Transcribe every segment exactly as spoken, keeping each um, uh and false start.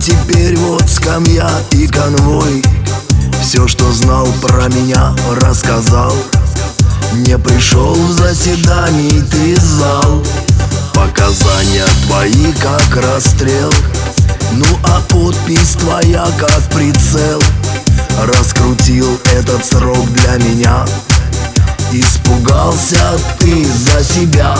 теперь вот скамья и конвой. Все, что знал про меня, рассказал. Не пришел в заседании ты зал. Показания твои как расстрел, ну а подпись твоя как прицел. Раскрутил этот срок для меня, испугался ты за себя.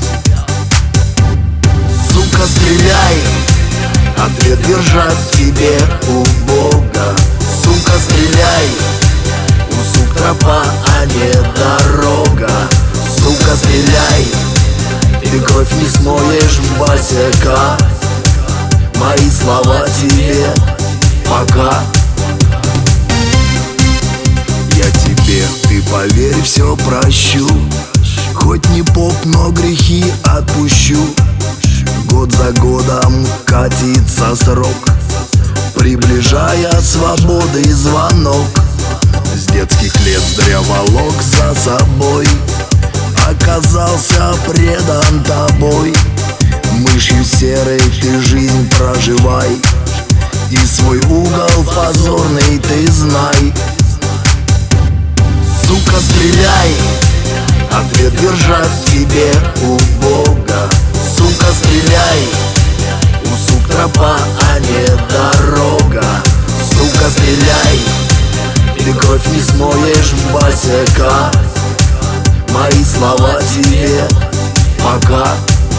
Сука, стреляй, ответ держать тебе у Бога. Сука, стреляй, у сук тропа, а не дорога. Сука, стреляй, ты кровь не смоешь, басяка. Мои слова тебе пока. Я тебе, ты поверь, все прощу. Хоть не поп, но грехи отпущу. Год за годом катится срок, приближая свободы звонок. С детских лет зря волок за собой, оказался предан тобой. Мышью серой ты жизнь проживай, и свой угол позорный ты знай. Сука, стреляй, ответ держать тебе у Бога. Сука, стреляй, у сук тропа, а не дорога. Сука, стреляй, ты кровь не смоешь, басяка. Мои слова тебе пока.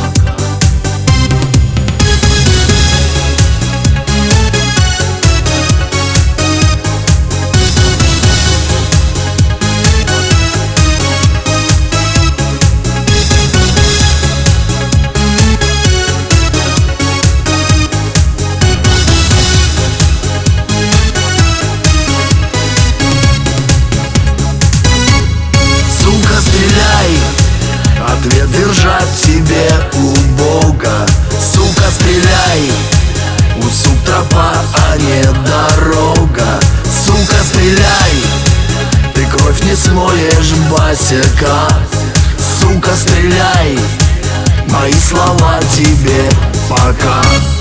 Ответ держать тебе у Бога. Сука, стреляй, у сук тропа, а не дорога. Сука, стреляй, ты кровь не смоешь, басяка. Сука, стреляй, мои слова тебе пока.